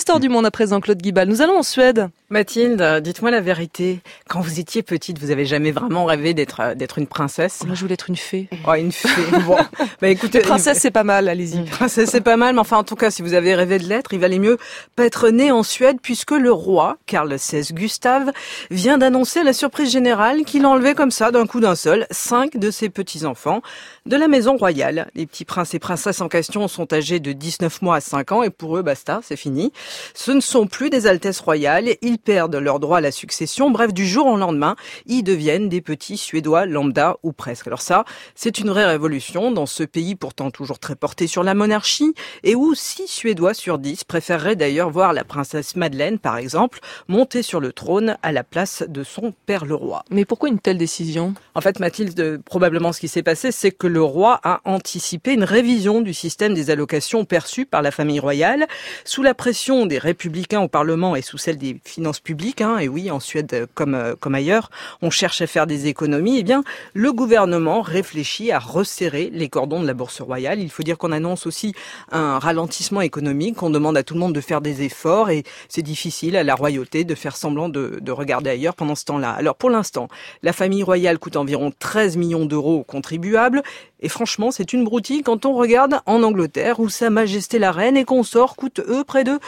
Histoire du monde à présent, Claude Guibal. Nous allons en Suède. Mathilde, dites-moi la vérité. Quand vous étiez petite, vous avez jamais vraiment rêvé d'être une princesse? Moi, je voulais être une fée. Oh, une fée. Bon, bah écoutez, princesse, c'est pas mal, allez-y. Princesse, c'est pas mal, mais enfin, en tout cas, si vous avez rêvé de l'être, il valait mieux pas être né en Suède, puisque le roi, Carl XVI Gustave, vient d'annoncer à la surprise générale qu'il enlevait comme ça, d'un coup d'un seul, 5 de ses petits-enfants de la maison royale. Les petits princes et princesses en question sont âgés de 19 mois à 5 ans, et pour eux, basta, c'est fini. Ce ne sont plus des altesses royales, ils perdent leur droit à la succession. Bref, du jour au lendemain, ils deviennent des petits Suédois lambda ou presque. Alors ça, c'est une vraie révolution dans ce pays pourtant toujours très porté sur la monarchie et où 6 Suédois sur 10 préféreraient d'ailleurs voir la princesse Madeleine, par exemple, monter sur le trône à la place de son père le roi. Mais pourquoi une telle décision? En fait, Mathilde, probablement ce qui s'est passé, c'est que le roi a anticipé une révision du système des allocations perçues par la famille royale. Sous la pression des républicains au Parlement et sous celle des finances publiques, et oui, en Suède comme ailleurs, on cherche à faire des économies, eh bien, le gouvernement réfléchit à resserrer les cordons de la bourse royale. Il faut dire qu'on annonce aussi un ralentissement économique, on demande à tout le monde de faire des efforts et c'est difficile à la royauté de faire semblant de regarder ailleurs pendant ce temps-là. Alors pour l'instant, la famille royale coûte environ 13 millions d'euros aux contribuables et franchement, c'est une broutille quand on regarde en Angleterre où Sa Majesté la Reine et consorts coûtent eux près de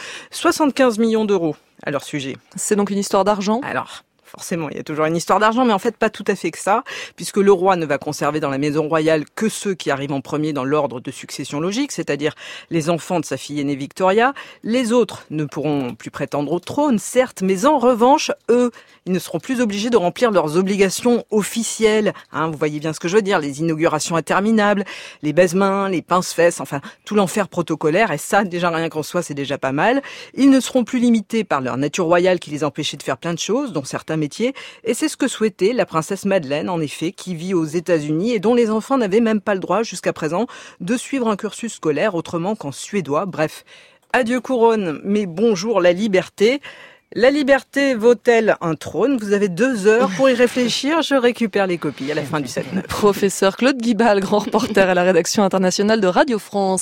75 millions d'euros à leur sujet. C'est donc une histoire d'argent? Alors, forcément, il y a toujours une histoire d'argent, mais en fait pas tout à fait que ça, puisque le roi ne va conserver dans la maison royale que ceux qui arrivent en premier dans l'ordre de succession logique, c'est-à-dire les enfants de sa fille aînée Victoria. Les autres ne pourront plus prétendre au trône, certes, mais en revanche, eux, ils ne seront plus obligés de remplir leurs obligations officielles. Vous voyez bien ce que je veux dire, les inaugurations interminables, les baise-mains, les pince-fesses, enfin tout l'enfer protocolaire, et ça, déjà rien qu'en soi, c'est déjà pas mal. Ils ne seront plus limités par leur nature royale qui les empêchait de faire plein de choses, dont certains métiers, et c'est ce que souhaitait la princesse Madeleine, en effet, qui vit aux États-Unis et dont les enfants n'avaient même pas le droit jusqu'à présent de suivre un cursus scolaire autrement qu'en suédois. Bref, adieu couronne, mais bonjour la liberté. La liberté vaut-elle un trône? Vous avez 2 heures pour y réfléchir. Je récupère les copies à la fin du 7-9. Professeur Claude Guibal, grand reporter à la rédaction internationale de Radio France.